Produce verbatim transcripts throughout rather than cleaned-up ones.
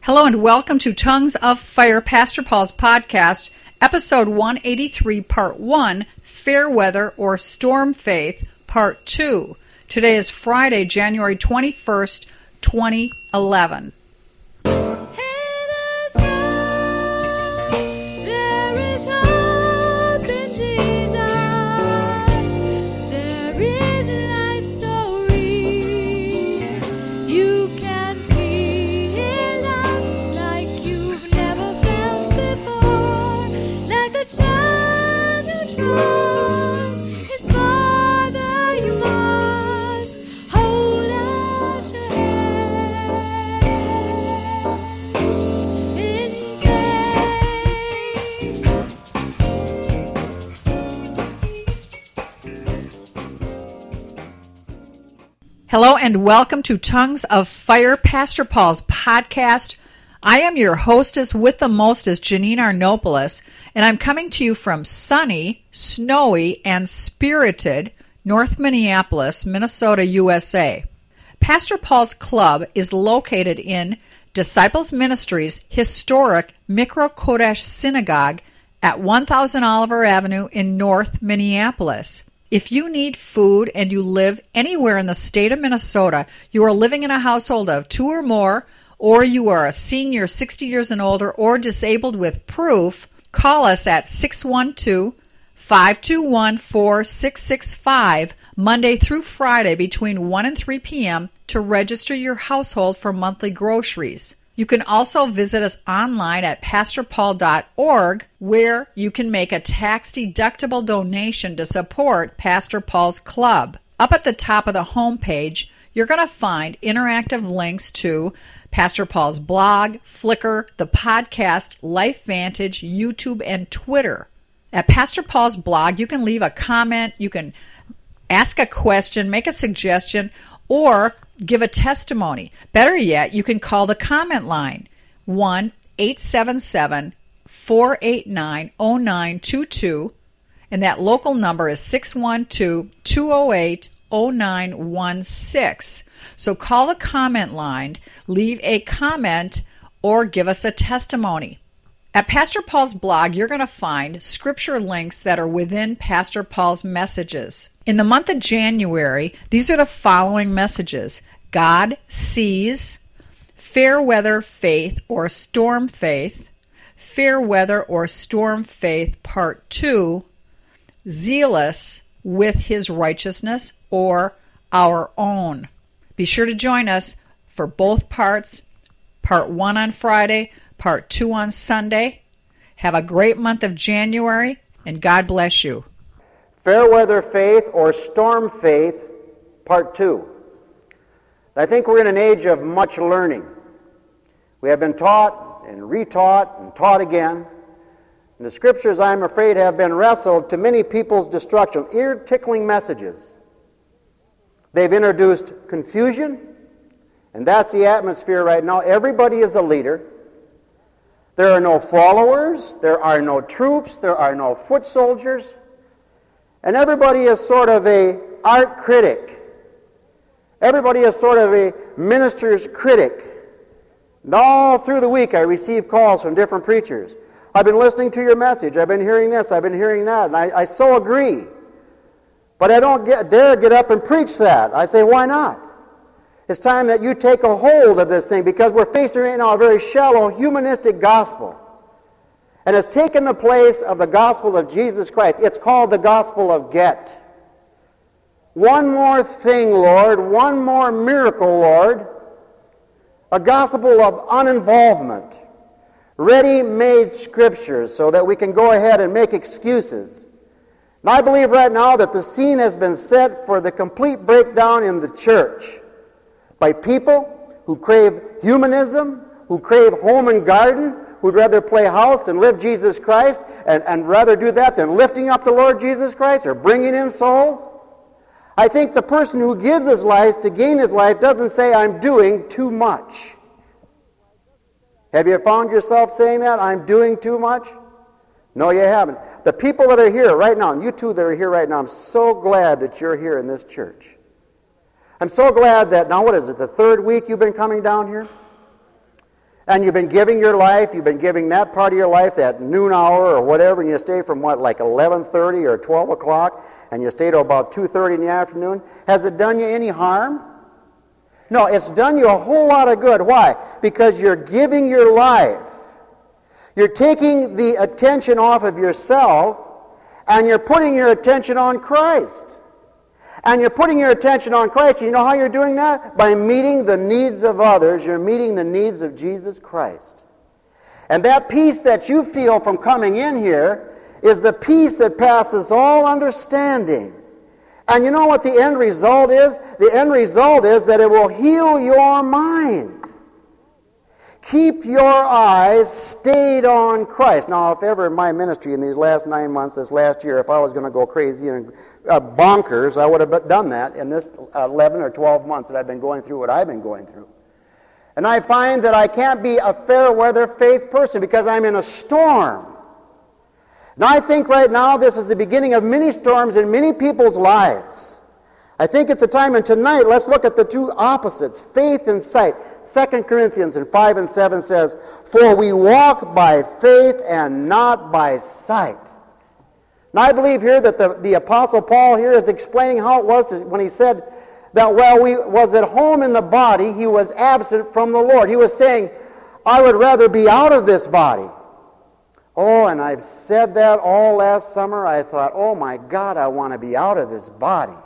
Hello and welcome to Tongues of Fire, Pastor Paul's podcast, episode one eighty-three, part one, Fair Weather or Storm Faith, part two. Today is Friday, January twenty-first, twenty eleven. Hello and welcome to Tongues of Fire, Pastor Paul's podcast. I am your hostess with the mostest, Janine Arnopoulos, and I'm coming to you from sunny, snowy, and spirited North Minneapolis, Minnesota, U S A. Pastor Paul's Club is located in Disciples Ministries' historic Mikro Kodesh Synagogue at one thousand Oliver Avenue in North Minneapolis. If you need food and you live anywhere in the state of Minnesota, you are living in a household of two or more, or you are a senior sixty years and older or disabled with proof, call us at six one two, five two one, four six six five Monday through Friday between one and three p.m. to register your household for monthly groceries. You can also visit us online at pastor paul dot org, where you can make a tax-deductible donation to support Pastor Paul's Club. Up at the top of the homepage, you're going to find interactive links to Pastor Paul's blog, Flickr, the podcast, LifeVantage, YouTube, and Twitter. At Pastor Paul's blog, you can leave a comment, you can ask a question, make a suggestion, or give a testimony. Better yet, you can call the comment line, one eight seven seven, four eight nine, zero nine two two, and that local number is six one two, two zero eight, zero nine one six. So call the comment line, leave a comment, or give us a testimony. At Pastor Paul's blog, you're going to find scripture links that are within Pastor Paul's messages. In the month of January, these are the following messages: God sees, fair weather faith or storm faith, fair weather or storm faith part two, zealous with his righteousness or our own. Be sure to join us for both parts, part one on Friday, part two on Sunday. Have a great month of January, and God bless you. Fair weather faith or storm faith, part two. I think we're in an age of much learning. We have been taught and retaught and taught again. And the scriptures, I'm afraid, have been wrestled to many people's destruction, ear-tickling messages. They've introduced confusion, and that's the atmosphere right now. Everybody is a leader. There are no followers, there are no troops, there are no foot soldiers, and everybody is sort of a art critic. Everybody is sort of a minister's critic. And all through the week I receive calls from different preachers. I've been listening to your message, I've been hearing this, I've been hearing that, and I, I so agree. But I don't get, dare get up and preach that. I say, why not? It's time that you take a hold of this thing, because we're facing right now a very shallow humanistic gospel. And it's taken the place of the gospel of Jesus Christ. It's called the gospel of get. One more thing, Lord, one more miracle, Lord. A gospel of uninvolvement. Ready-made scriptures so that we can go ahead and make excuses. And I believe right now that the scene has been set for the complete breakdown in the church by people who crave humanism, who crave home and garden, who'd rather play house than live Jesus Christ, and, and rather do that than lifting up the Lord Jesus Christ or bringing in souls. I think the person who gives his life to gain his life doesn't say, I'm doing too much. Have you found yourself saying that? I'm doing too much? No, you haven't. The people that are here right now, and you two that are here right now, I'm so glad that you're here in this church. I'm so glad that, now what is it, the third week you've been coming down here? and you've been giving your life, you've been giving that part of your life, that noon hour or whatever, and you stay from what, like eleven thirty or twelve o'clock, and you stay till about two thirty in the afternoon, has it done you any harm? No, it's done you a whole lot of good. Why? Because you're giving your life. You're taking the attention off of yourself, and you're putting your attention on Christ. And you're putting your attention on Christ. You know how you're doing that? By meeting the needs of others. You're meeting the needs of Jesus Christ. And that peace that you feel from coming in here is the peace that passes all understanding. And you know what the end result is? The end result is that it will heal your mind. Keep your eyes stayed on Christ. Now, if ever in my ministry in these last nine months, this last year, if I was going to go crazy and uh, bonkers, I would have done that in this eleven or twelve months that I've been going through what I've been going through. And I find that I can't be a fair weather faith person because I'm in a storm. Now, I think right now this is the beginning of many storms in many people's lives. I think it's a time, and tonight let's look at the two opposites, faith and sight. Second Corinthians in five and seven says, "For we walk by faith and not by sight." Now I believe here that the, the Apostle Paul here is explaining how it was to, when he said that while he was at home in the body, he was absent from the Lord. He was saying, I would rather be out of this body. Oh, and I've said that all last summer. I thought, oh my God, I want to be out of this body.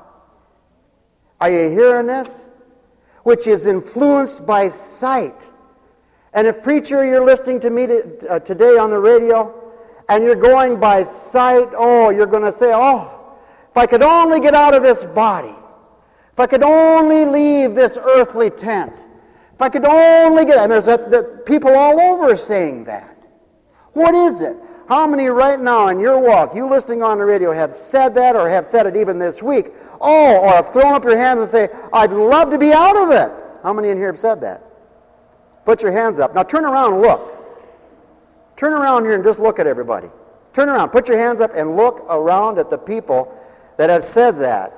Are you hearing this? Which is influenced by sight. And if, preacher, you're listening to me to, uh, today on the radio, and you're going by sight, oh, you're going to say, oh, if I could only get out of this body. If I could only leave this earthly tent. If I could only get... And there's a, there, people all over saying that. What is it? How many right now in your walk, you listening on the radio, have said that or have said it even this week? Oh, or have thrown up your hands and say, I'd love to be out of it. How many in here have said that? Put your hands up. Now turn around and look. Turn around here and just look at everybody. Turn around. Put your hands up and look around at the people that have said that.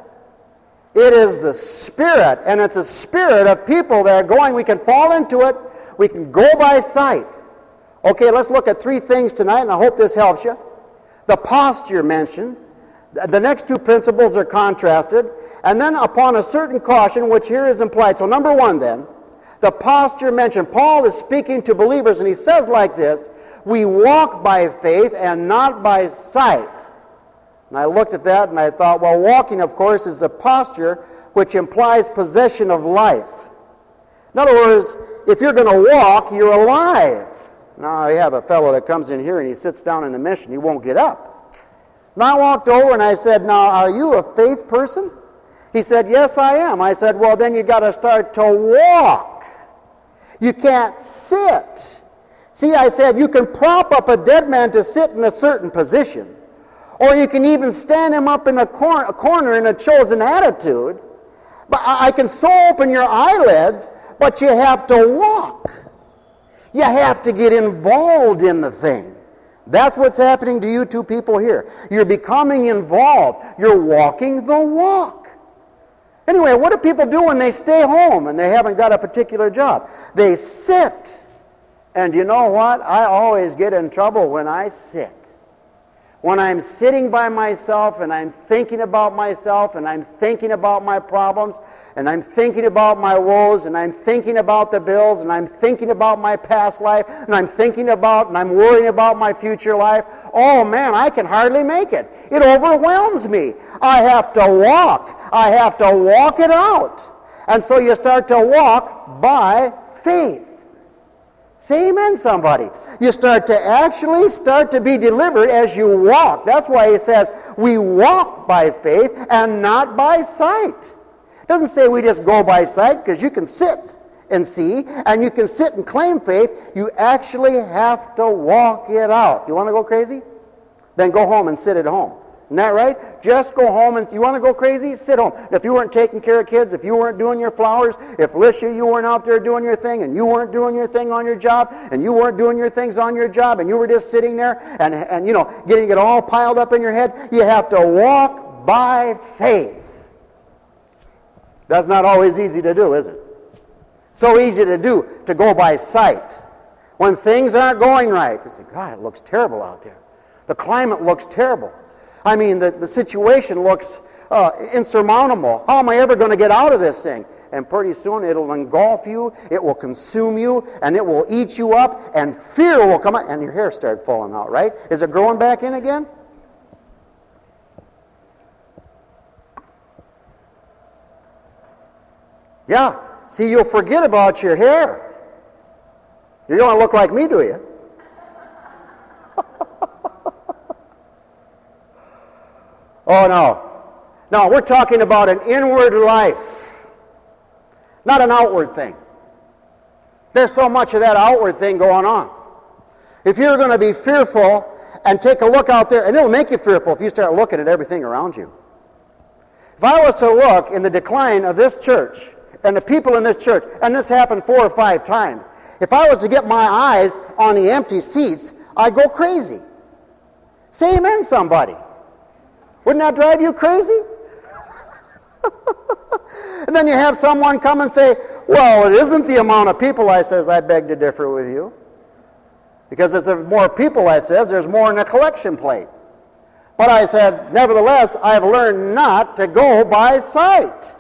It is the spirit, and it's a spirit of people that are going, we can fall into it, we can go by sight. Okay, let's look at three things tonight, and I hope this helps you. The posture mentioned. The next two principles are contrasted. And then upon a certain caution, which here is implied. So number one then, the posture mentioned. Paul is speaking to believers, and he says like this, we walk by faith and not by sight. And I looked at that and I thought, well, walking, of course, is a posture which implies possession of life. In other words, if you're going to walk, you're alive. Now, I have a fellow that comes in here and he sits down in the mission. He won't get up. And I walked over and I said, now, are you a faith person? He said, yes, I am. I said, well, then you got to start to walk. You can't sit. See, I said, you can prop up a dead man to sit in a certain position. Or you can even stand him up in a, cor- a corner in a chosen attitude. But I-, I can so open your eyelids, but you have to walk. You have to get involved in the thing. That's what's happening to you two people here. You're becoming involved. You're walking the walk. Anyway, what do people do when they stay home and they haven't got a particular job? They sit. And you know what? I always get in trouble when I sit. When I'm sitting by myself and I'm thinking about myself and I'm thinking about my problems and I'm thinking about my woes and I'm thinking about the bills and I'm thinking about my past life and I'm thinking about and I'm worrying about my future life, oh man, I can hardly make it. It overwhelms me. I have to walk. I have to walk it out. And so you start to walk by faith. Say amen, somebody. You start to actually start to be delivered as you walk. That's why he says, we walk by faith and not by sight. It doesn't say we just go by sight, because you can sit and see, and you can sit and claim faith. You actually have to walk it out. You want to go crazy? Then go home and sit at home. Isn't that right? Just go home and, you want to go crazy? Sit home. If you weren't taking care of kids, if you weren't doing your flowers, if Lisha, you weren't out there doing your thing, and you weren't doing your thing on your job, and you weren't doing your things on your job, and you were just sitting there and, and you know, getting it all piled up in your head, you have to walk by faith. That's not always easy to do, is it? So easy to do, to go by sight. When things aren't going right, you say, God, it looks terrible out there. The climate looks terrible. I mean, the, the situation looks uh, insurmountable. How am I ever going to get out of this thing? And pretty soon it'll engulf you, it will consume you, and it will eat you up, and fear will come out, and your hair starts falling out, right? Is it growing back in again? Yeah. See, you'll forget about your hair. You don't look like me, do you? Oh, no. No, we're talking about an inward life, not an outward thing. There's so much of that outward thing going on. If you're going to be fearful and take a look out there, and it'll make you fearful if you start looking at everything around you. If I was to look in the decline of this church and the people in this church, and this happened four or five times, if I was to get my eyes on the empty seats, I'd go crazy. Say amen, somebody. Wouldn't that drive you crazy? And then you have someone come and say, well, it isn't the amount of people. I says, I beg to differ with you. Because if there's more people, I says, there's more in the collection plate. But I said, nevertheless, I've learned not to go by sight.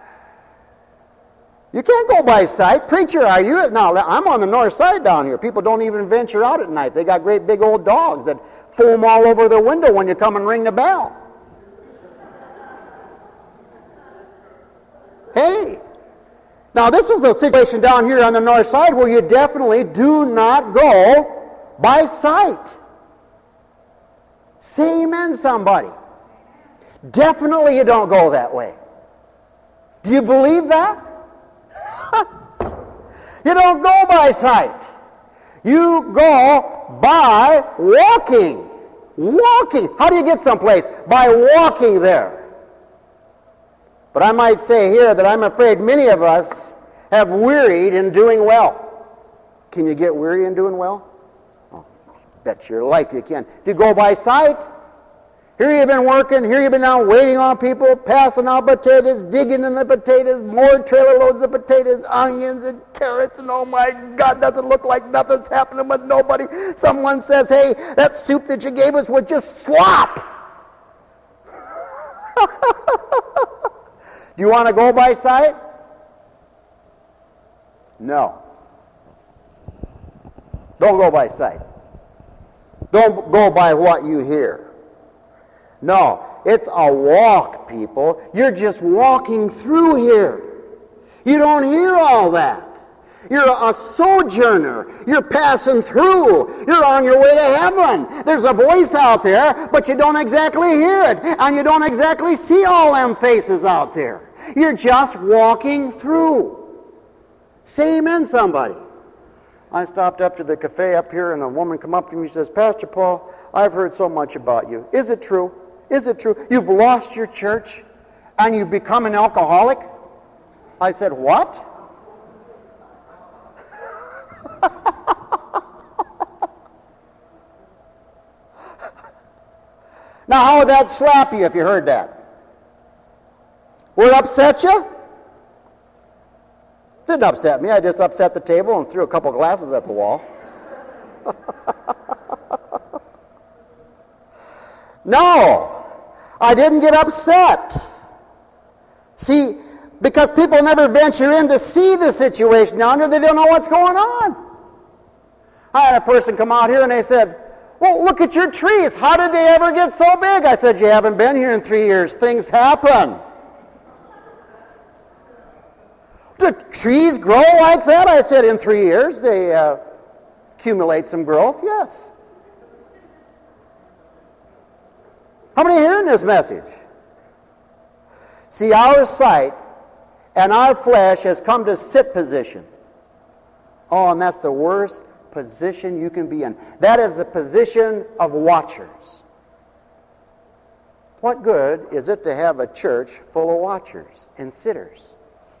You can't go by sight. Preacher, are you? Now, I'm on the north side down here. People don't even venture out at night. They got great big old dogs that foam all over their window when you come and ring the bell. Hey. Now, this is a situation down here on the north side where you definitely do not go by sight. Say amen, somebody. Definitely you don't go that way. Do you believe that? You don't go by sight. You go by walking. Walking. How do you get someplace? By walking there. But I might say here that I'm afraid many of us have wearied in doing well. Can you get weary in doing well? Oh, bet your life you can. If you go by sight, here you've been working, here you've been out waiting on people, passing out potatoes, digging in the potatoes, more trailer loads of potatoes, onions and carrots, and oh my God, doesn't look like nothing's happening with nobody. Someone says, hey, that soup that you gave us was just slop. Do you want to go by sight? No. Don't go by sight. Don't go by what you hear. No, it's a walk, people. You're just walking through here. You don't hear all that. You're a sojourner. You're passing through. You're on your way to heaven. There's a voice out there, but you don't exactly hear it. And you don't exactly see all them faces out there. You're just walking through. Say amen, somebody. I stopped up to the cafe up here, and a woman come up to me and says, Pastor Paul, I've heard so much about you. Is it true? Is it true? You've lost your church and you've become an alcoholic? I said, what? Now, how would that slap you if you heard that? Would it upset you? Didn't upset me. I just upset the table and threw a couple glasses at the wall. No, I didn't get upset. See, because people never venture in to see the situation down there, they don't know what's going on. I had a person come out here and they said, well, look at your trees. How did they ever get so big? I said, you haven't been here in three years. Things happen. Do trees grow like that? I said, in three years they uh, accumulate some growth. Yes. How many are hearing this message? See, our sight and our flesh has come to sit position. Oh, and that's the worst position you can be in. That is the position of watchers. What good is it to have a church full of watchers and sitters?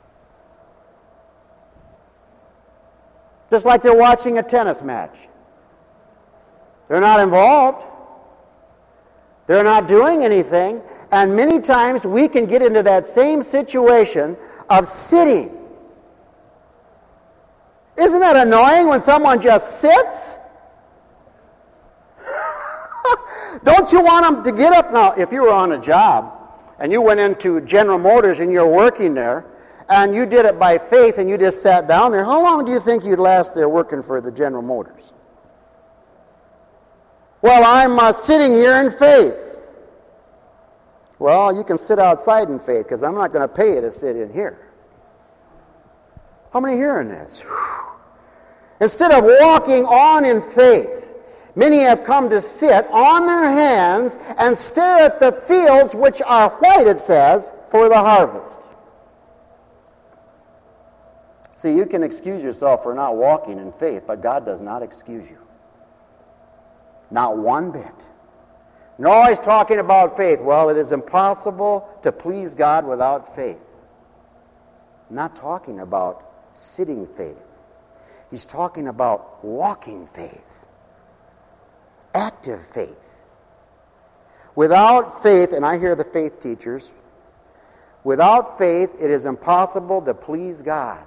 Just like they're watching a tennis match. They're not involved. They're not doing anything. And many times we can get into that same situation of sitting. Isn't that annoying when someone just sits? Don't you want them to get up? Now, if you were on a job and you went into General Motors and you're working there, and you did it by faith and you just sat down there, how long do you think you'd last there working for the General Motors? Well, I'm uh, sitting here in faith. Well, you can sit outside in faith because I'm not going to pay you to sit in here. How many hearing this? Whew. Instead of walking on in faith, many have come to sit on their hands and stare at the fields which are white, it says, for the harvest. See, you can excuse yourself for not walking in faith, but God does not excuse you. Not one bit. You're always talking about faith. Well, it is impossible to please God without faith. I'm not talking about sitting faith. He's talking about walking faith. Active faith. Without faith, and I hear the faith teachers, without faith it is impossible to please God.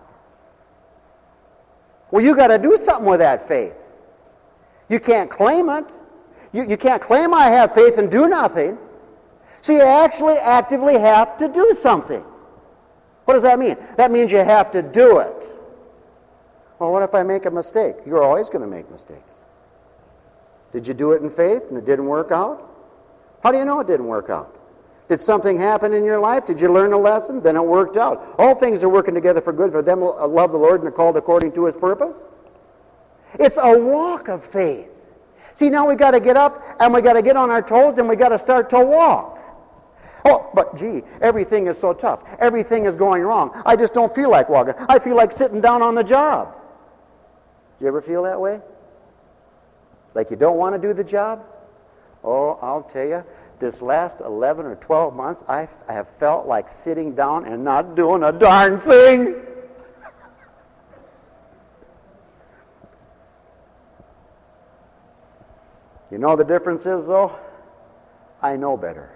Well, you got to do something with that faith. You can't claim it. You, you can't claim I have faith and do nothing. So you actually actively have to do something. What does that mean? That means you have to do it. Well, what if I make a mistake? You're always going to make mistakes. Did you do it in faith and it didn't work out? How do you know it didn't work out? Did something happen in your life? Did you learn a lesson? Then it worked out. All things are working together for good for them who love the Lord and are called according to His purpose. It's a walk of faith. See, now we got to get up and we got to get on our toes and we got to start to walk. Oh, but gee, everything is so tough. Everything is going wrong. I just don't feel like walking. I feel like sitting down on the job. You ever feel that way? Like you don't want to do the job? Oh, I'll tell you, this last eleven or twelve months, I have felt like sitting down and not doing a darn thing. You know the difference is, though? I know better.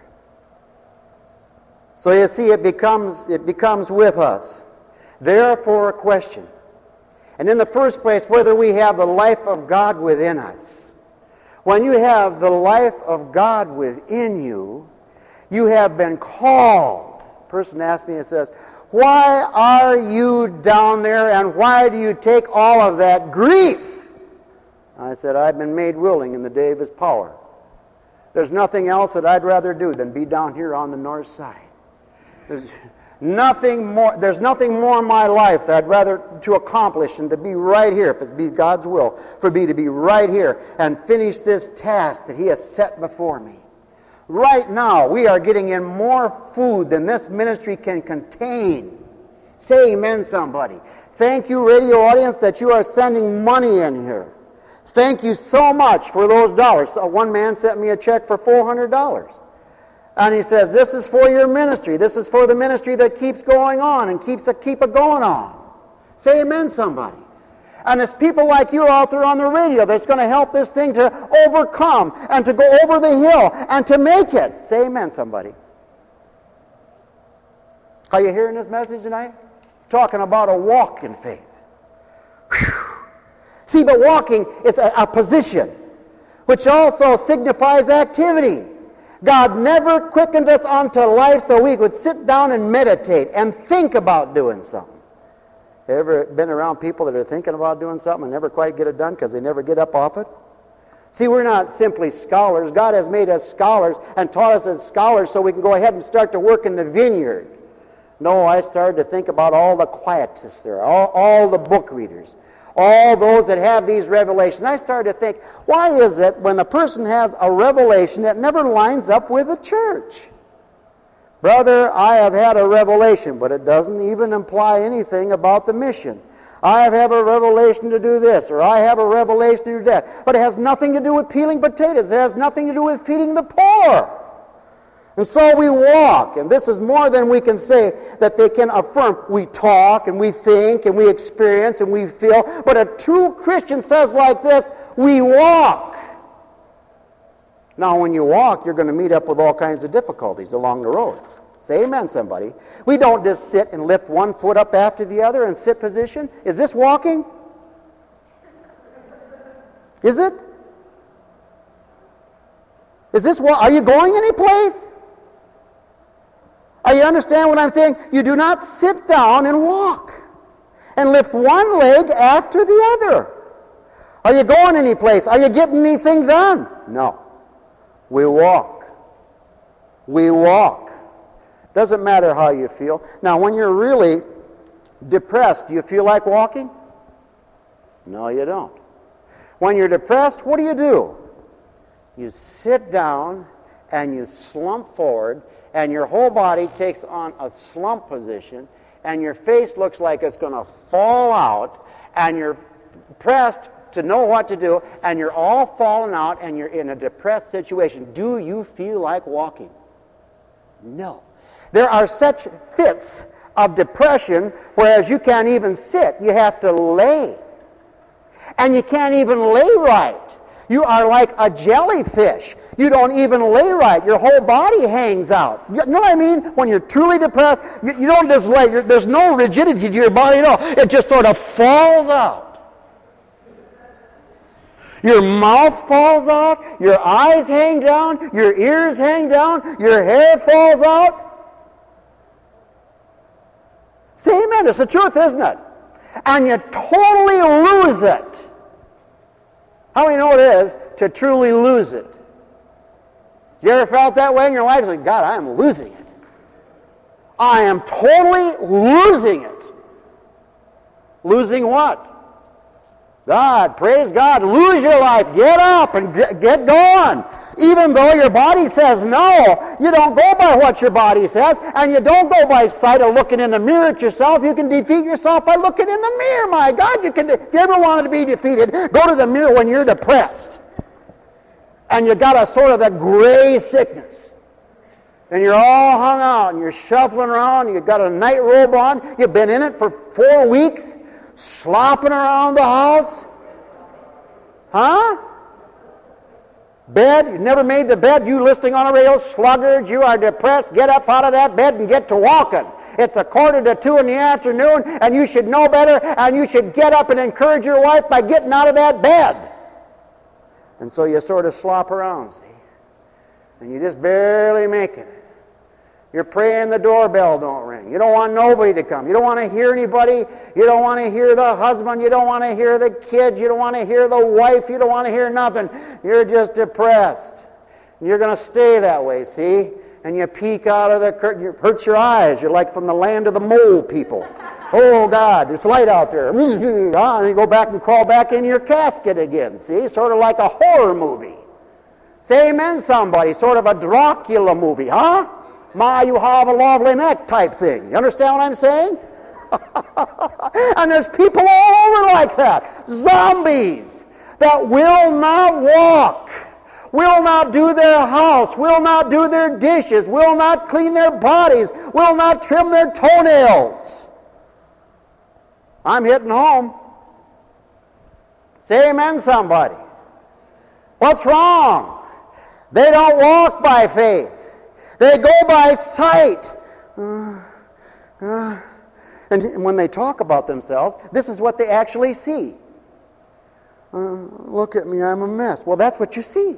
So you see, it becomes, it becomes with us. Therefore, a question. And in the first place, whether we have the life of God within us. When you have the life of God within you, you have been called. A person asks me and says, why are you down there and why do you take all of that grief? I said, I've been made willing in the day of His power. There's nothing else that I'd rather do than be down here on the north side. There's nothing more, there's nothing more in my life that I'd rather to accomplish than to be right here, if it be God's will, for me to be right here and finish this task that He has set before me. Right now, we are getting in more food than this ministry can contain. Say amen, somebody. Thank you, radio audience, that you are sending money in here. Thank you so much for those dollars. So one man sent me a check for four hundred dollars. And he says, this is for your ministry. This is for the ministry that keeps going on and keeps a, keep it going on. Say amen, somebody. And it's people like you out there on the radio that's going to help this thing to overcome and to go over the hill and to make it. Say amen, somebody. Are you hearing this message tonight? Talking about a walk in faith. Whew. See, but walking is a, a position, which also signifies activity. God never quickened us unto life so we could sit down and meditate and think about doing something. Ever been around people that are thinking about doing something and never quite get it done because they never get up off it? See, we're not simply scholars. God has made us scholars and taught us as scholars so we can go ahead and start to work in the vineyard. No, I started to think about all the quietists there, all, all the book readers, all those that have these revelations. I started to think, why is it when the person has a revelation that never lines up with the church? Brother, I have had a revelation, but it doesn't even imply anything about the mission. I have a revelation to do this, or I have a revelation to do that. But it has nothing to do with peeling potatoes. It has nothing to do with feeding the poor. And so we walk, and this is more than we can say that they can affirm. We talk, and we think, and we experience, and we feel. But a true Christian says like this, we walk. Now, when you walk, you're going to meet up with all kinds of difficulties along the road. Say amen, somebody. We don't just sit and lift one foot up after the other in sit position. Is this walking? Is it? Is this what? Are you going anyplace? Are you understand what I'm saying? You do not sit down and walk and lift one leg after the other. Are you going anyplace? Are you getting anything done? No. We walk. We walk. Doesn't matter how you feel. Now, when you're really depressed, do you feel like walking? No, you don't. When you're depressed, what do you do? You sit down and you slump forward, and your whole body takes on a slump position, and your face looks like it's going to fall out, and you're pressed to know what to do, and you're all falling out, and you're in a depressed situation. Do you feel like walking? No. There are such fits of depression, whereas you can't even sit. You have to lay. And you can't even lay right. You are like a jellyfish. You don't even lay right. Your whole body hangs out. You know what I mean? When you're truly depressed, you, you don't just lay. You're, there's no rigidity to your body at all. It just sort of falls out. Your mouth falls out. Your eyes hang down. Your ears hang down. Your hair falls out. Say amen. It's the truth, isn't it? And you totally lose it. How many know it is to truly lose it? You ever felt that way in your life? It's like, God, I am losing it. I am totally losing it. Losing what? God, praise God, lose your life. Get up and get, get going. Even though your body says no, you don't go by what your body says, and you don't go by sight of looking in the mirror at yourself. You can defeat yourself by looking in the mirror. My God, you can. If you ever wanted to be defeated, go to the mirror when you're depressed, and you got a sort of the gray sickness, and you're all hung out, and you're shuffling around. You've got a night robe on. You've been in it for four weeks, slopping around the house, huh? Bed, you never made the bed, you listening on a radio, sluggard, you are depressed, get up out of that bed and get to walking. It's a quarter to two in the afternoon, and you should know better, and you should get up and encourage your wife by getting out of that bed. And so you sort of slop around, see? And you just barely make it. You're praying the doorbell don't ring. You don't want nobody to come. You don't want to hear anybody. You don't want to hear the husband. You don't want to hear the kids. You don't want to hear the wife. You don't want to hear nothing. You're just depressed. And you're going to stay that way, see? And you peek out of the curtain. It hurts your eyes. You're like from the land of the mole people. Oh, God, there's light out there. And you go back and crawl back in your casket again, see? Sort of like a horror movie. Say amen, somebody. Sort of a Dracula movie, huh? My, you have a lovely neck type thing. You understand what I'm saying? And there's people all over like that. Zombies that will not walk, will not do their house, will not do their dishes, will not clean their bodies, will not trim their toenails. I'm hitting home. Say amen, somebody. What's wrong? They don't walk by faith. They go by sight. Uh, uh, and when they talk about themselves, this is what they actually see. Uh, look at me, I'm a mess. Well, that's what you see.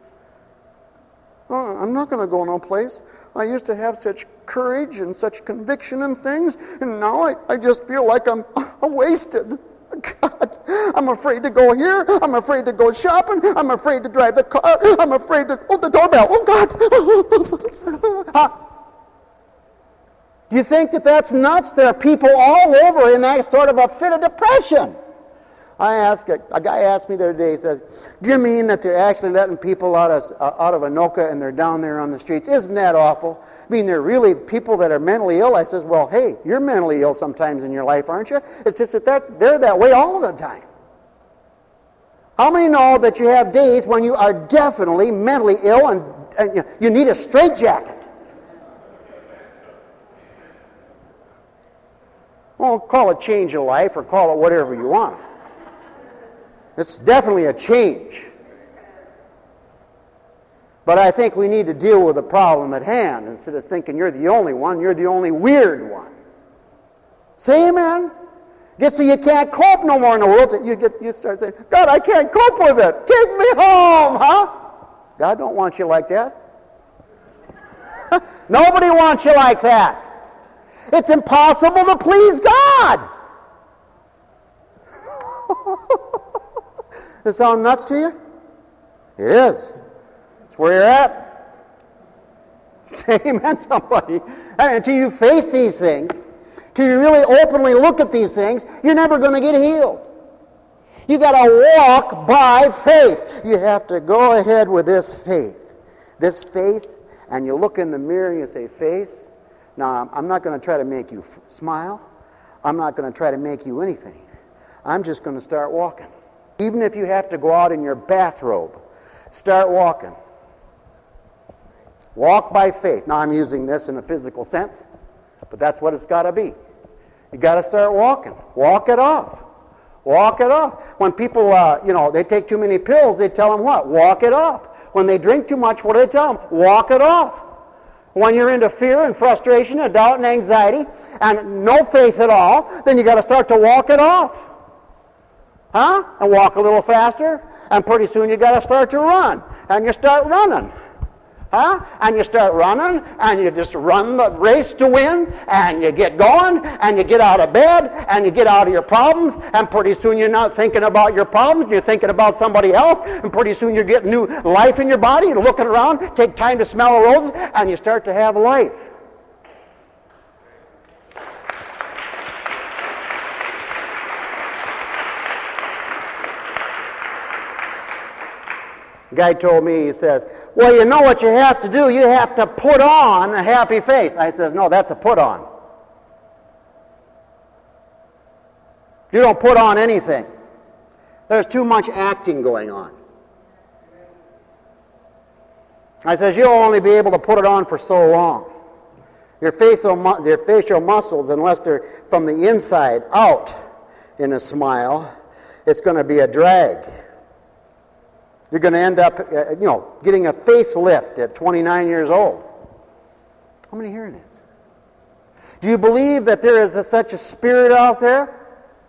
Uh, I'm not going to go no place. I used to have such courage and such conviction in things, and now I, I just feel like I'm uh, wasted. God, I'm afraid to go here. I'm afraid to go shopping. I'm afraid to drive the car. I'm afraid to... Oh, the doorbell. Oh, God. Huh? Do you think that that's nuts? There are people all over in that sort of a fit of depression. I asked a, a guy asked me the other day, he says, do you mean that they're actually letting people out of, uh, out of Anoka and they're down there on the streets? Isn't that awful? I mean, they're really people that are mentally ill. I says, well, hey, you're mentally ill sometimes in your life, aren't you? It's just that they're, they're that way all the time. How many know that you have days when you are definitely mentally ill and, and you, you need a straitjacket? Well, call it change of life or call it whatever you want. It's definitely a change. But I think we need to deal with the problem at hand instead of thinking you're the only one, you're the only weird one. Say amen. Just so you can't cope no more in the world. So you get, you start saying, God, I can't cope with it. Take me home, huh? God don't want you like that. Nobody wants you like that. It's impossible to please God. Does it sound nuts to you? It is. It's where you're at. Say amen, somebody. And until you face these things, until you really openly look at these things, you're never going to get healed. You got to walk by faith. You have to go ahead with this faith. This faith, and you look in the mirror and you say, face, now I'm not going to try to make you f- smile. I'm not going to try to make you anything. I'm just going to start walking. Even if you have to go out in your bathrobe, start walking. Walk by faith. Now I'm using this in a physical sense, but that's what it's got to be. You got to start walking. Walk it off. Walk it off. When people, uh, you know, they take too many pills, they tell them what? Walk it off. When they drink too much, what do they tell them? Walk it off. When you're into fear and frustration and doubt and anxiety and no faith at all, then you got to start to walk it off. Huh? And walk a little faster, and pretty soon you got to start to run. And you start running. Huh? And you start running, and you just run the race to win, and you get going, and you get out of bed, and you get out of your problems, and pretty soon you're not thinking about your problems, you're thinking about somebody else, and pretty soon you're getting new life in your body, you're looking around, take time to smell the roses, and you start to have life. A guy told me, he says, well, you know what you have to do? You have to put on a happy face. I says, no, that's a put on. You don't put on anything. There's too much acting going on. I says, you'll only be able to put it on for so long. Your facial, your facial muscles, unless they're from the inside out in a smile, it's going to be a drag. You're going to end up, uh, you know, getting a facelift at twenty-nine years old. How many here it is? Do you believe that there is a, such a spirit out there?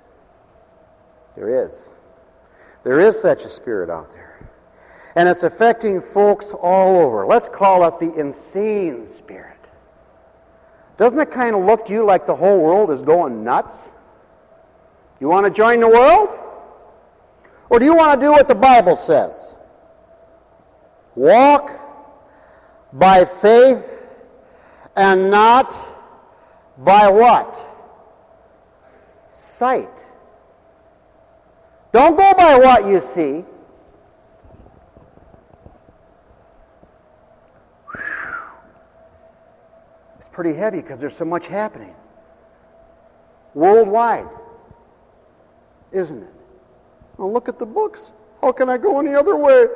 There is. There is such a spirit out there. And it's affecting folks all over. Let's call it the insane spirit. Doesn't it kind of look to you like the whole world is going nuts? You want to join the world? Or do you want to do what the Bible says? Walk by faith and not by what? Sight. Don't go by what you see. It's pretty heavy because there's so much happening. Worldwide. Isn't it? Well, look at the books. How can I go any other way?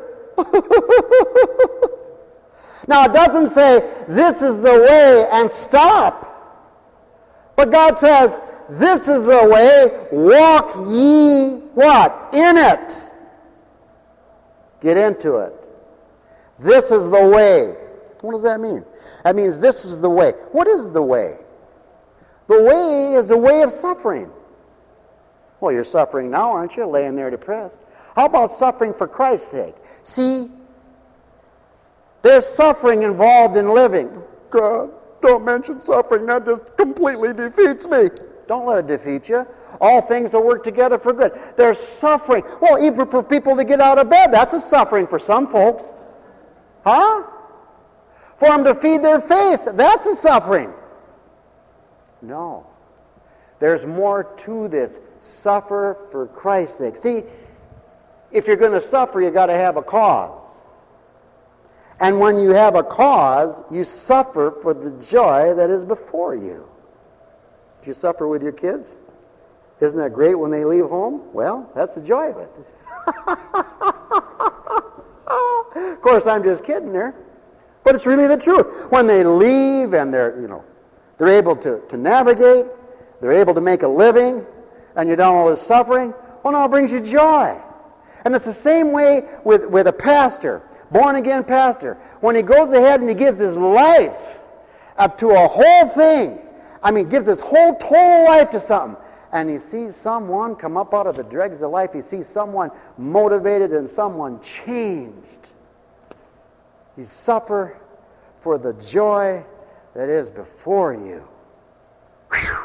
Now, it doesn't say, this is the way and stop. But God says, this is the way, walk ye, what? In it. Get into it. This is the way. What does that mean? That means this is the way. What is the way? The way is the way of suffering. Well, you're suffering now, aren't you? Laying there depressed. How about suffering for Christ's sake? See, there's suffering involved in living. God, don't mention suffering. That just completely defeats me. Don't let it defeat you. All things will work together for good. There's suffering. Well, even for people to get out of bed, that's a suffering for some folks. Huh? For them to feed their face, that's a suffering. No. There's more to this. Suffer for Christ's sake. See, if you're going to suffer, you've got to have a cause. And when you have a cause, you suffer for the joy that is before you. Do you suffer with your kids? Isn't that great when they leave home? Well, that's the joy of it. Of course, I'm just kidding there. But it's really the truth. When they leave and they're, you know, they're able to, to navigate, they're able to make a living, and you're done all this suffering, well, now it brings you joy. And it's the same way with, with a pastor, born-again pastor. When he goes ahead and he gives his life up to a whole thing, I mean, gives his whole total life to something, and he sees someone come up out of the dregs of life. He sees someone motivated and someone changed. You suffer for the joy that is before you. Whew.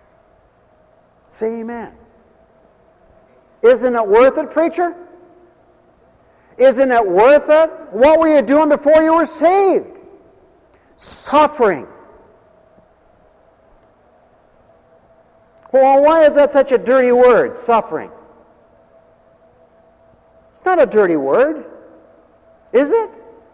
Say amen. Isn't it worth it, preacher? Isn't it worth it? What were you doing before you were saved? Suffering. Well, why is that such a dirty word, suffering? It's not a dirty word, is it?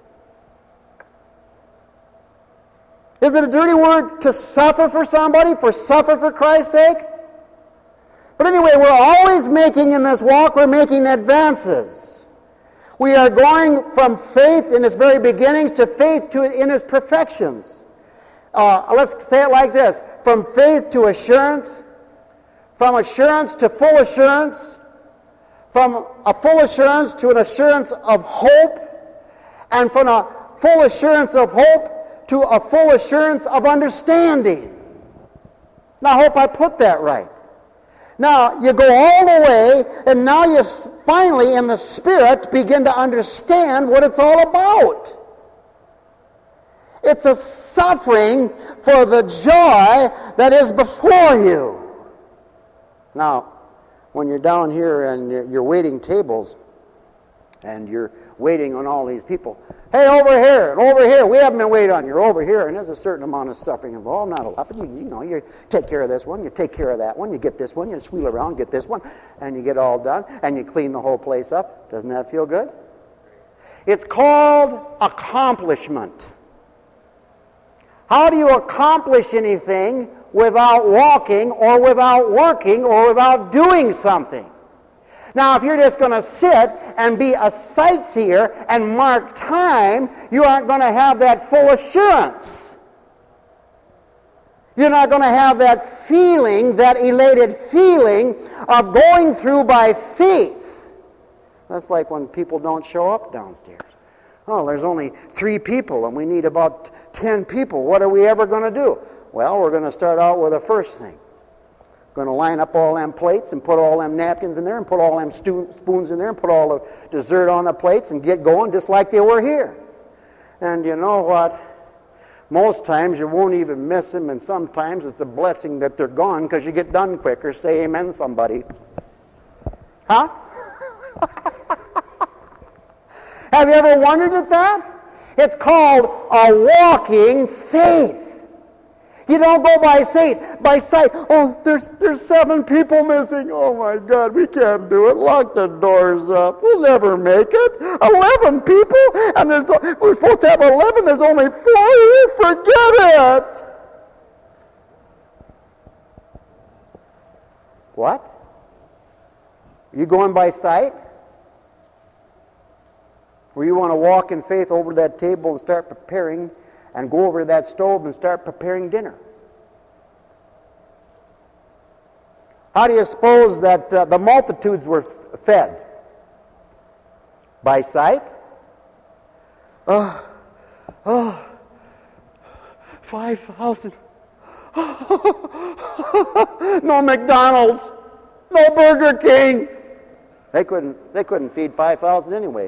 Is it a dirty word to suffer for somebody, for suffer for Christ's sake? But anyway, we're always making in this walk, we're making advances. We are going from faith in its very beginnings to faith to in its perfections. Uh, let's say it like this. From faith to assurance, from assurance to full assurance, from a full assurance to an assurance of hope, and from a full assurance of hope to a full assurance of understanding. Now, I hope I put that right. Now, you go all the way, and now you finally, in the Spirit, begin to understand what it's all about. It's a suffering for the joy that is before you. Now, when you're down here and you're waiting tables, and you're waiting on all these people, hey, over here, and over here, we haven't been waiting on you, you're over here, and there's a certain amount of suffering involved, not a lot, but you, you know, you take care of this one, you take care of that one, you get this one, you squeal around, get this one, and you get all done, and you clean the whole place up. Doesn't that feel good? It's called accomplishment. How do you accomplish anything without walking, or without working, or without doing something? Now, if you're just going to sit and be a sightseer and mark time, you aren't going to have that full assurance. You're not going to have that feeling, that elated feeling of going through by faith. That's like when people don't show up downstairs. Oh, there's only three people and we need about ten people. What are we ever going to do? Well, we're going to start out with the first thing. Going to line up all them plates and put all them napkins in there and put all them stu- spoons in there and put all the dessert on the plates and get going just like they were here. And you know what? Most times you won't even miss them, and sometimes it's a blessing that they're gone because you get done quicker. Say amen, somebody. Huh? Have you ever wondered at that? It's called a walking faith. You don't go by sight. By sight. Oh, there's there's seven people missing. Oh my God, we can't do it. Lock the doors up. We'll never make it. Eleven people, and there's we're supposed to have eleven. There's only four. Forget it. What? Are you going by sight? Or you want to walk in faith over that table and start preparing, and go over to that stove and start preparing dinner? How do you suppose that uh, the multitudes were f- fed? By sight? Oh, oh, five thousand. No McDonald's. No Burger King. They couldn't, they couldn't feed five thousand anyway.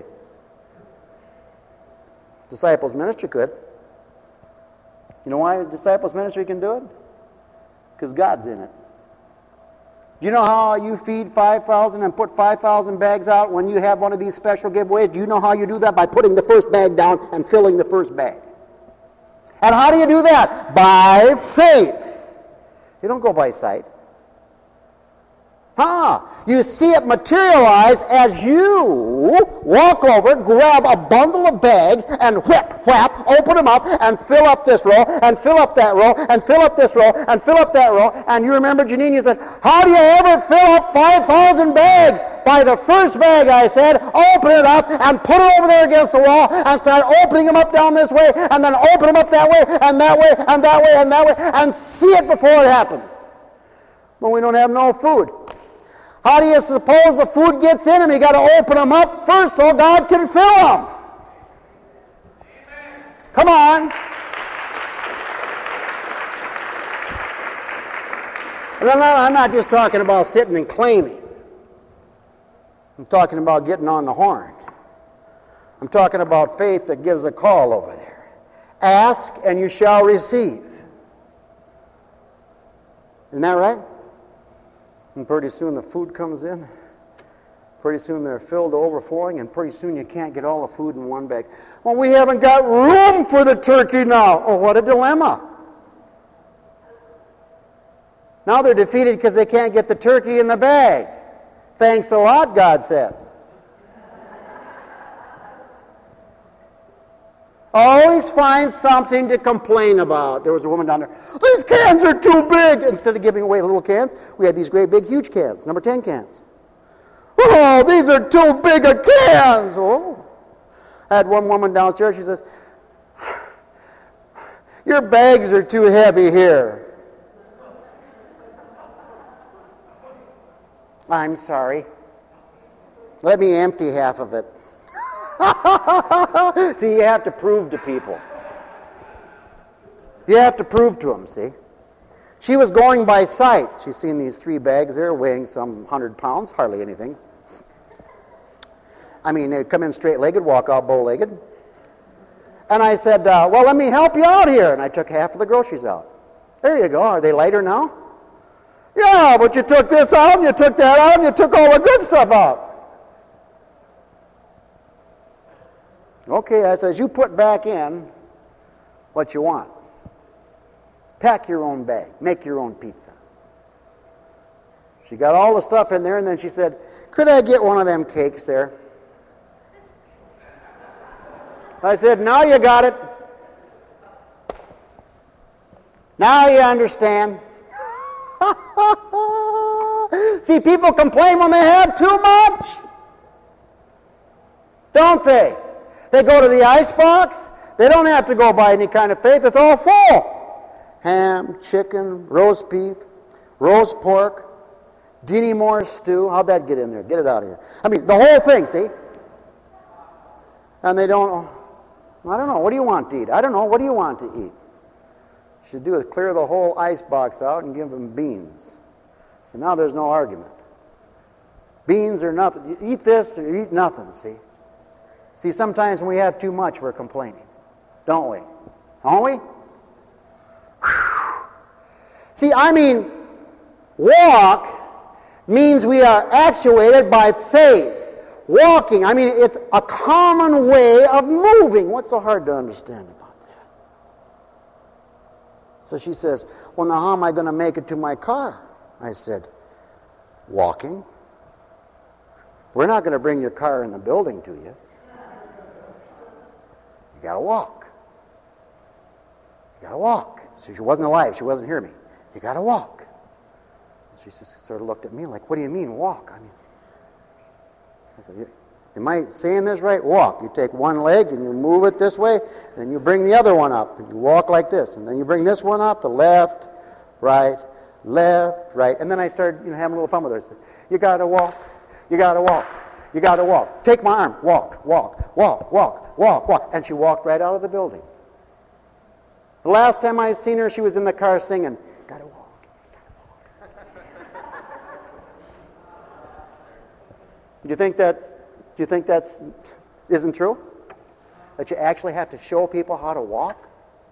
Disciples' ministry could. You know why disciples' ministry can do it? Because God's in it. Do you know how you feed five thousand and put five thousand bags out when you have one of these special giveaways? Do you know how you do that? By putting the first bag down and filling the first bag. And how do you do that? By faith. You don't go by sight. Ah, you see it materialize as you walk over, grab a bundle of bags, and whip, whap, open them up, and fill up this row, and fill up that row, and fill up this row, and fill up that row. And you remember, Janine, you said, how do you ever fill up five thousand bags? By the first bag, I said, open it up, and put it over there against the wall, and start opening them up down this way, and then open them up that way, and that way, and that way, and that way, and see it before it happens. But we don't have no food. How do you suppose the food gets in them? You got to open them up first so God can fill them. Amen. Come on. No, no, I'm not just talking about sitting and claiming. I'm talking about getting on the horn. I'm talking about faith that gives a call over there. Ask and you shall receive. Isn't that right? And pretty soon the food comes in. Pretty soon they're filled to overflowing, and pretty soon you can't get all the food in one bag. Well, we haven't got room for the turkey now. Oh, what a dilemma. Now they're defeated because they can't get the turkey in the bag. Thanks a lot, God says. Always find something to complain about. There was a woman down there. These cans are too big. Instead of giving away little cans, we had these great big huge cans, number ten cans. Oh, these are too big a cans. Oh. I had one woman downstairs. She says, your bags are too heavy here. I'm sorry. Let me empty half of it. See, you have to prove to people. You have to prove to them, see. She was going by sight. She's seen these three bags there weighing some hundred pounds, hardly anything. I mean, they come in straight-legged, walk out bow-legged. And I said, uh, well, let me help you out here. And I took half of the groceries out. There you go. Are they lighter now? Yeah, but you took this out, and you took that out, and you took all the good stuff out. Okay, I says, you put back in what you want. Pack your own bag. Make your own pizza. She got all the stuff in there, and then she said, could I get one of them cakes there? I said, now you got it. Now you understand. See, people complain when they have too much. Don't they? They go to the icebox. They don't have to go by any kind of faith. It's all full. Ham, chicken, roast beef, roast pork, Dinnie Moore's stew. How'd that get in there? Get it out of here. I mean, the whole thing, see? And they don't, I don't know. What do you want to eat? I don't know. What do you want to eat? What you should do is clear the whole icebox out and give them beans. So now there's no argument. Beans or nothing. You eat this or you eat nothing, see? See, sometimes when we have too much, we're complaining. Don't we? Don't we? Whew. See, I mean, walk means we are actuated by faith. Walking, I mean, it's a common way of moving. What's so hard to understand about that? So she says, well, now how am I going to make it to my car? I said, walking. We're not going to bring your car in the building to you. You got to walk. You got to walk. So she wasn't alive. She wasn't hearing me. You got to walk. She just sort of looked at me like, what do you mean walk? I mean, I said, am I saying this right? Walk. You take one leg and you move it this way, then you bring the other one up and you walk like this, and then you bring this one up, the left, right, left, right. And then I started, you know, having a little fun with her. I said, you got to walk. You got to walk. You got to walk. Take my arm. Walk, walk, walk, walk, walk, walk. And she walked right out of the building. The last time I seen her, she was in the car singing, got to walk. Do you think that's, do you think that's isn't true? That you actually have to show people how to walk?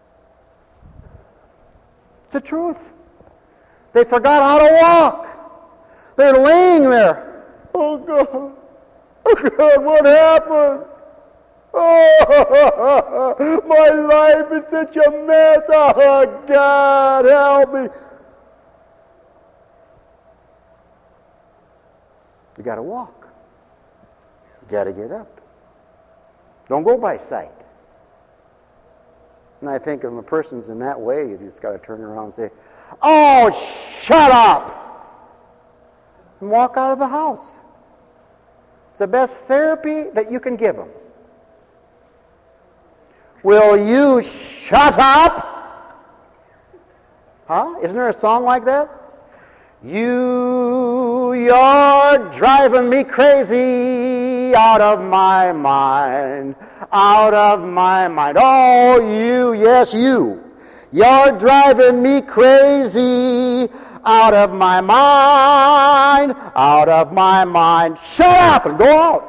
It's the truth. They forgot how to walk. They're laying there. Oh, God. Oh, God, what happened? Oh, my life is such a mess. Oh, God, help me. You got to walk. You got to get up. Don't go by sight. And I think if a person's in that way, you just got to turn around and say, oh, shut up! And walk out of the house. It's the best therapy that you can give them. Will you shut up? Huh? Isn't there a song like that? You, you're driving me crazy, out of my mind, out of my mind. Oh, you, yes, you. You're driving me crazy, out of my mind, out of my mind. Shut up and go out.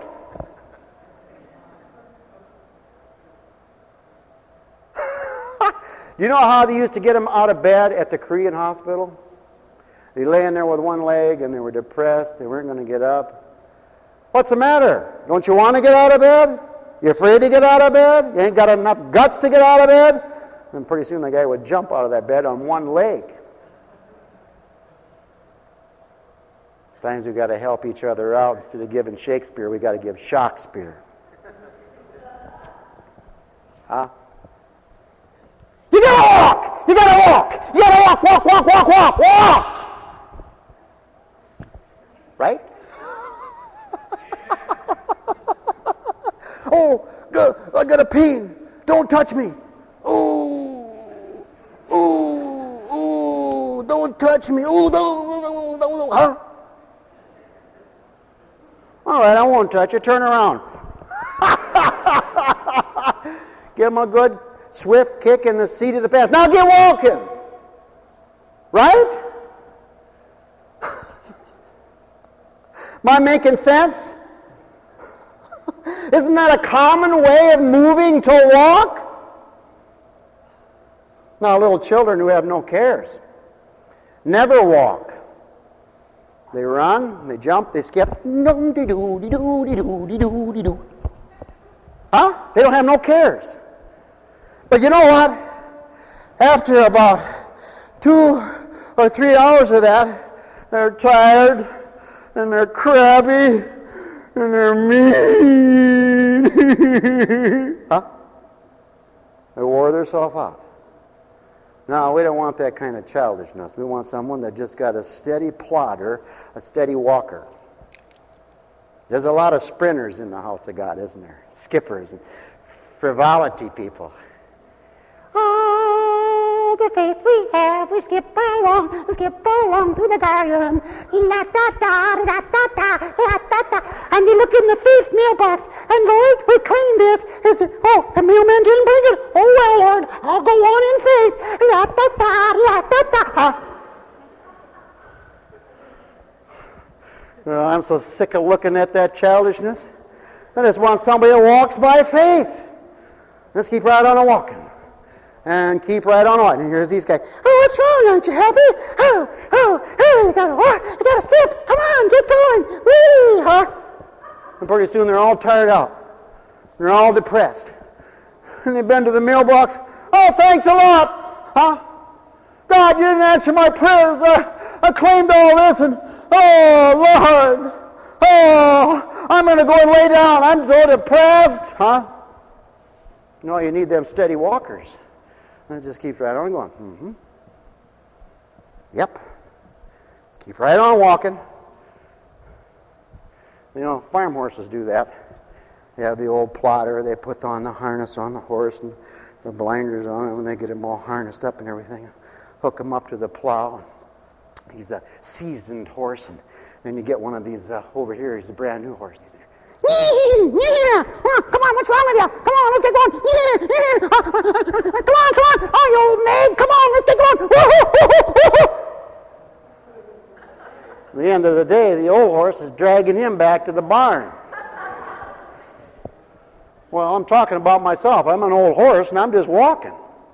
You know how they used to get them out of bed at the Korean hospital? They lay in there with one leg and they were depressed. They weren't going to get up. What's the matter? Don't you want to get out of bed? You afraid to get out of bed? You ain't got enough guts to get out of bed? And pretty soon the guy would jump out of that bed on one leg. Sometimes we've got to help each other out. Instead of giving Shakespeare, we've got to give Shakespeare. Huh? You gotta walk! You gotta walk! You gotta walk, walk, walk, walk, walk, walk! Right? Oh, I got a pain. Don't touch me. Oh, oh, oh, don't touch me. Oh, don't, don't, don't, don't. Huh? All right, I won't touch you. Turn around. Give him a good swift kick in the seat of the pants. Now get walking. Right? Am I making sense? Isn't that a common way of moving to walk? Now, little children who have no cares never walk. They run, they jump, they skip. Huh? They don't have no cares. But you know what? After about two or three hours of that, they're tired and they're crabby and they're mean. Huh? They wore themselves out. No, we don't want that kind of childishness. We want someone that just got a steady plodder, a steady walker. There's a lot of sprinters in the house of God, isn't there? Skippers and frivolity people. Oh, the faith we have, we skip along, we skip along through the garden. La da da da da da la da da. And you look in the faith mailbox, and Lord, we claim this. Is it? Oh, the mailman didn't bring it. Oh well, Lord, I'll go on in faith. La da da la da da. Huh? Well, I'm so sick of looking at that childishness. I just want somebody that walks by faith. Let's keep right on walking. And keep right on on. And here's these guys. Oh, what's wrong? Aren't you happy? Oh, oh, oh, you gotta walk. You gotta skip. Come on, get going. Whee, huh? And pretty soon they're all tired out. They're all depressed. And they've been to the mailbox. Oh, thanks a lot. Huh? God, you didn't answer my prayers. I, I claimed all this and, oh, Lord. Oh, I'm going to go and lay down. I'm so depressed. Huh? No, you need them steady walkers. And it just keeps right on going. Mm-hmm. Yep. Just keep right on walking. You know, farm horses do that. They have the old plotter. They put on the harness on the horse and the blinders on him, and they get him all harnessed up and everything. Hook him up to the plow. He's a seasoned horse, and then you get one of these uh, over here. He's a brand new horse. He's there. Yeah, come on, what's wrong with you? Come on, let's get going. Yeah, yeah. Come on, come on. Oh, you old maid, come on, let's get going. At the end of the day, the old horse is dragging him back to the barn. Well, I'm talking about myself. I'm an old horse, and I'm just walking.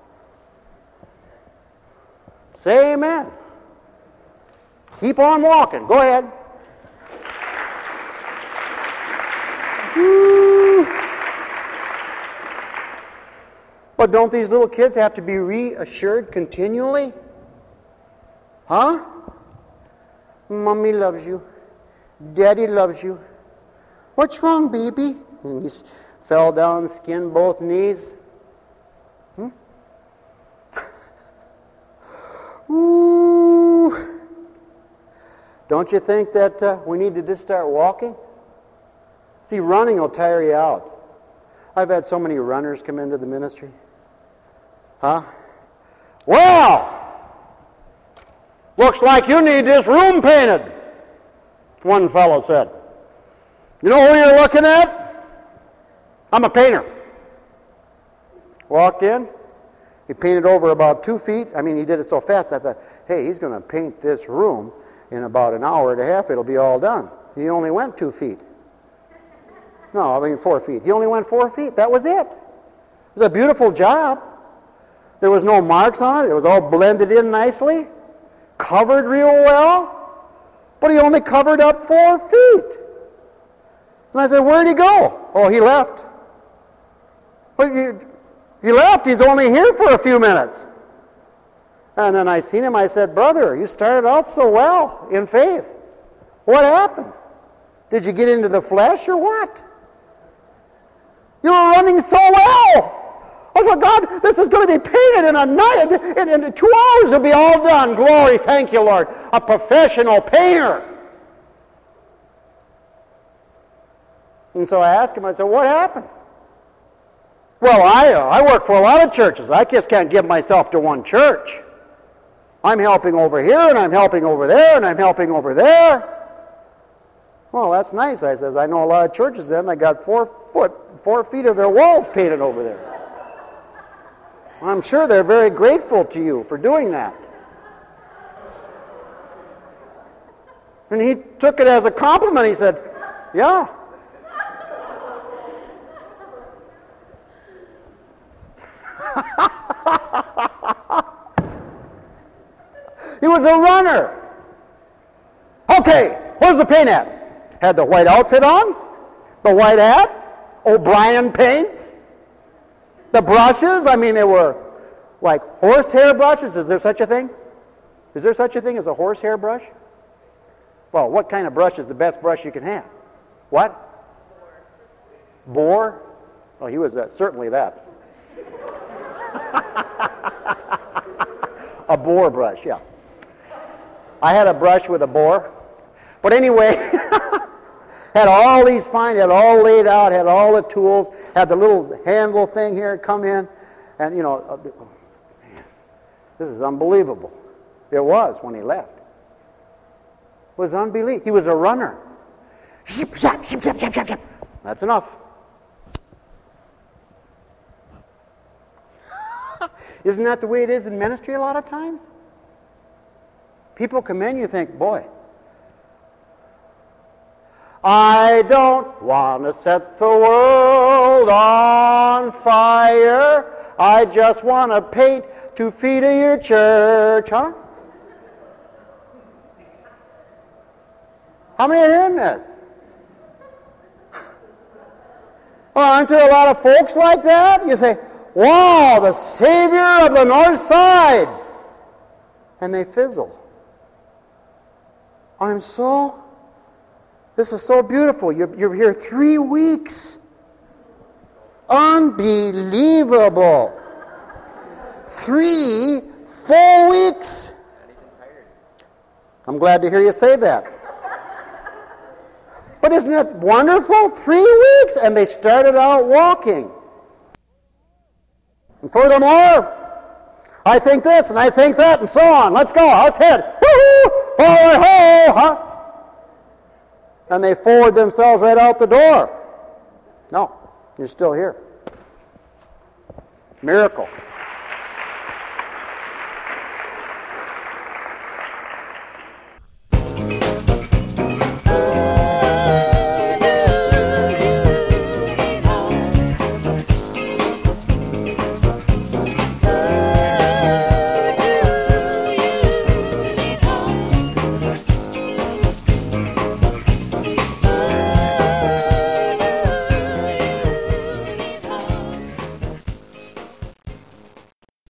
Say amen. Keep on walking. Go ahead. But don't these little kids have to be reassured continually? Huh? Mommy loves you. Daddy loves you. What's wrong, baby? And he fell down, skinned both knees. Hmm? Ooh. Don't you think that uh, we need to just start walking? See, running will tire you out. I've had so many runners come into the ministry. Huh? Well, looks like you need this room painted, one fellow said. You know who you're looking at? I'm a painter. Walked in, He painted over about two feet. I mean, he did it so fast, I thought, hey, he's going to paint this room in about an hour and a half. It'll be all done. He only went two feet. No, I mean four feet. He only went four feet. That was it. It was a beautiful job. There was no marks on it. It was all blended in nicely, covered real well. But he only covered up four feet. And I said, where'd he go? Oh, he left. But you, he left. He's only here for a few minutes. And then I seen him. I said, brother, you started out so well in faith. What happened? Did you get into the flesh or what? You were running so well. I thought, God, this is going to be painted in a night. In, in, in two hours it'll be all done. Glory, thank you, Lord. A professional painter. And so I asked him, I said, what happened? Well, I, uh, I work for a lot of churches. I just can't give myself to one church. I'm helping over here, and I'm helping over there, and I'm helping over there. Well, that's nice. I says, I know a lot of churches then that got four foot, four feet of their walls painted over there. I'm sure they're very grateful to you for doing that. And he took it as a compliment. He said, yeah. He was a runner. Okay, where's the paint at? Had the white outfit on, the white hat, O'Brien paints, the brushes. I mean, they were like horsehair brushes. Is there such a thing? Is there such a thing as a horsehair brush? Well, what kind of brush is the best brush you can have? What? Boar. Boar? Oh, he was uh, certainly that. A boar brush, yeah. I had a brush with a boar. But anyway, had all these fine, had all laid out, had all the tools, had the little handle thing here come in. And, you know, uh, oh, man, this is unbelievable. It was when he left. It was unbelievable. He was a runner. That's enough. Isn't that the way it is in ministry a lot of times? People come in, you think, boy, I don't want to set the world on fire. I just want to paint two feet of your church, huh? How many are hearing this? Well, aren't there a lot of folks like that? You say, wow, the Savior of the North Side. And they fizzle. I'm so, this is so beautiful. You're, you're here three weeks. Unbelievable. Three full weeks. I'm glad to hear you say that. But isn't it wonderful? Three weeks, and they started out walking. And furthermore, I think this, and I think that, and so on. Let's go. Let's head. Woo-hoo! Forward, ho! Huh? And they forward themselves right out the door. No, you're still here. Miracle.